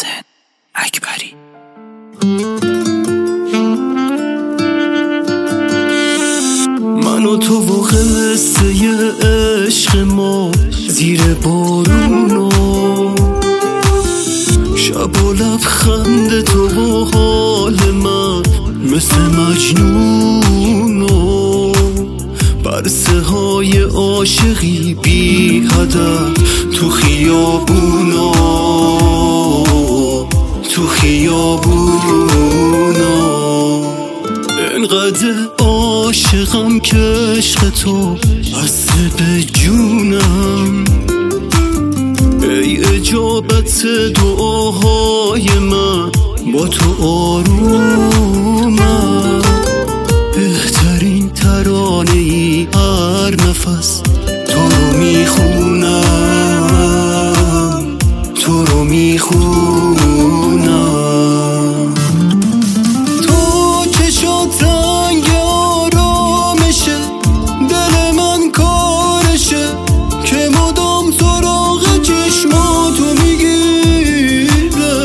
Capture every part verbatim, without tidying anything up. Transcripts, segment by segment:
محسن اکبری. من و تو و قصه عشق ما زیر بارونو، شب و لبخند تو و حال من مثل مجنونو، برسه های عاشقی بی هدف تو خیابونا، تو خیابونا. انقدر عاشقم که عشق تو بسته به جونم، ای اجابت دعاهای من با تو آرومم. بهترین ترانه ای هر نفس تو رو میخونم، تو رو میخونم. تو چشات رنگ آرامشه، دل من کارشه که مدام سراغ چشماتو میگیره.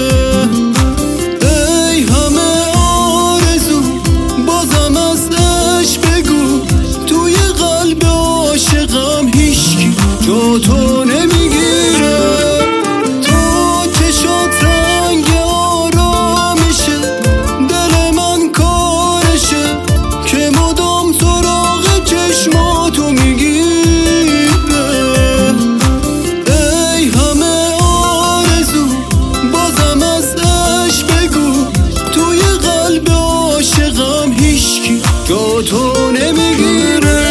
ای همه آرزو بازم از عشق بگو، توی قلب عاشقم هیچکی جا تو نمیگیره. تو چشات رنگ آرامشه، دل من کارشه که مدام سراغ چشماتو میگیره. ای همه آرزو بازم از عشق بگو، توی قلب عاشقم هیچکی جا تو نمیگیره.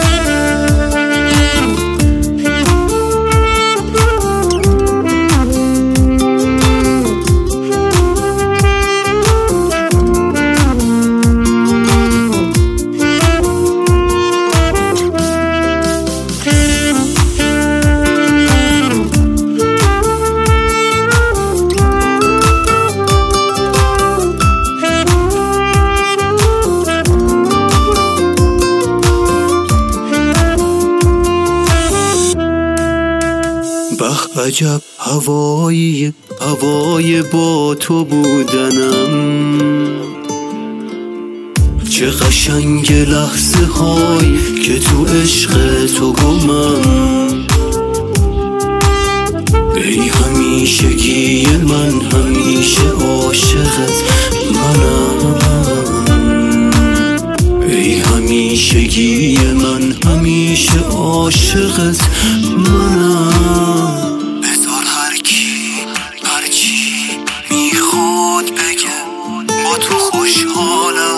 به عجب هوایی هوای با تو بودنم، چه قشنگ لحظه هایی که تو عشق تو گمم. ای همیشگی من، همیشه عاشقت منم. ای همیشگی من، همیشه عاشقت منم. بذار هر کی هر چی میخواد بگه، با تو خوشحالم.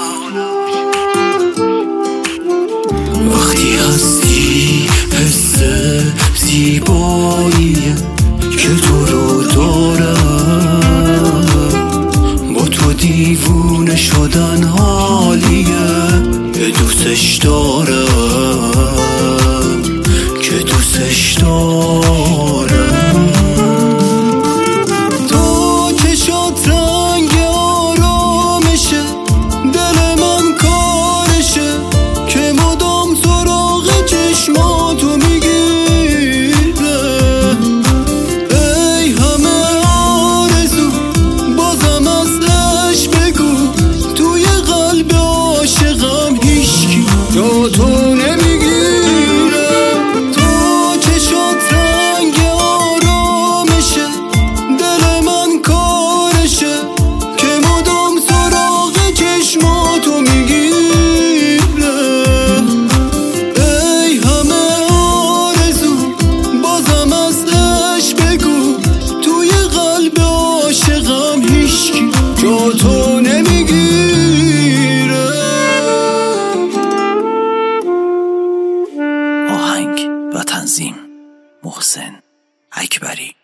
وقتی هستی حس زیباییه که تو رو دارم، با تو دیوونه شدن حالیه که دوستش دارم، که دوستش دارم. تو چشات رنگ آرامشه، دل من کارشه که مدام سراغ چشماتو میگیره. ای همه آرزو بازم از عشق بگو، توی قلب عاشقم هیچکی جا تو نمیگیره. تو چشات رنگ آرامشه، دل من کارشه که مدام سراغ چشماتو میگیره. ای همه آرزو بازم از عشق بگو، توی قلب عاشقم هیچکی جا تو نمیگیره. آهنگ و تنظیم محسن اکبری.